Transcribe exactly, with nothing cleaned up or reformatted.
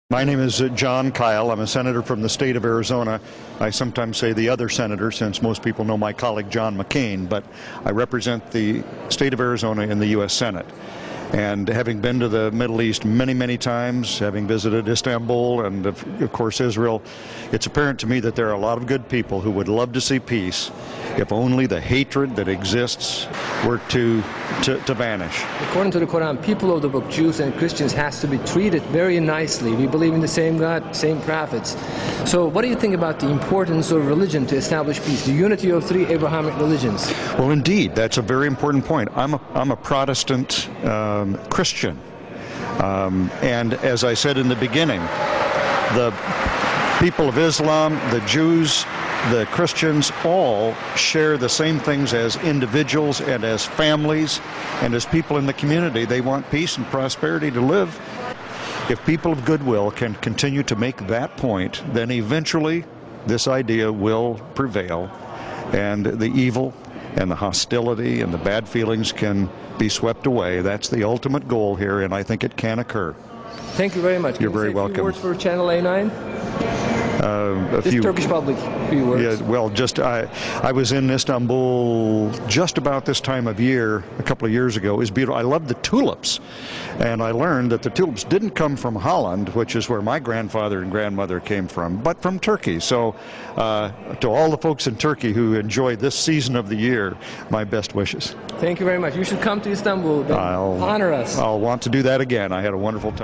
My name is uh, Jon Kyl. I'm a senator from the state of Arizona. I sometimes say the other senator, since most people know my colleague John McCain, but I represent the state of Arizona in the U S Senate. And having been to the Middle East many, many times, having visited Istanbul and, of, of course, Israel, it's apparent to me that there are a lot of good people who would love to see peace if only the hatred that exists were to, to, to vanish. According to the Quran, people of the book, Jews and Christians, has to be treated very nicely. We believe in the same God, same prophets. So what do you think about the importance of religion to establish peace, the unity of three Abrahamic religions? Well, indeed, that's a very important point. I'm a, I'm a Protestant um, Christian. Um, and as I said in the beginning, the people of Islam, the Jews, the Christians all share the same things as individuals and as families and as people in the community. They want peace and prosperity to live. If people of goodwill can continue to make that point, then eventually this idea will prevail, and the evil and the hostility and the bad feelings can be swept away. That's the ultimate goal here, and I think it can occur. Thank you very much. You're Can very you say a welcome. few words for Channel A nine? Uh, a This few, Turkish public, a few words. Yeah, well, just I, I was in Istanbul just about this time of year a couple of years ago. It was beautiful. I loved the tulips, and I learned that the tulips didn't come from Holland, which is where my grandfather and grandmother came from, but from Turkey. So, uh, to all the folks in Turkey who enjoy this season of the year, my best wishes. Thank you very much. You should come to Istanbul. I'll Honor us. I'll want to do that again. I had a wonderful time.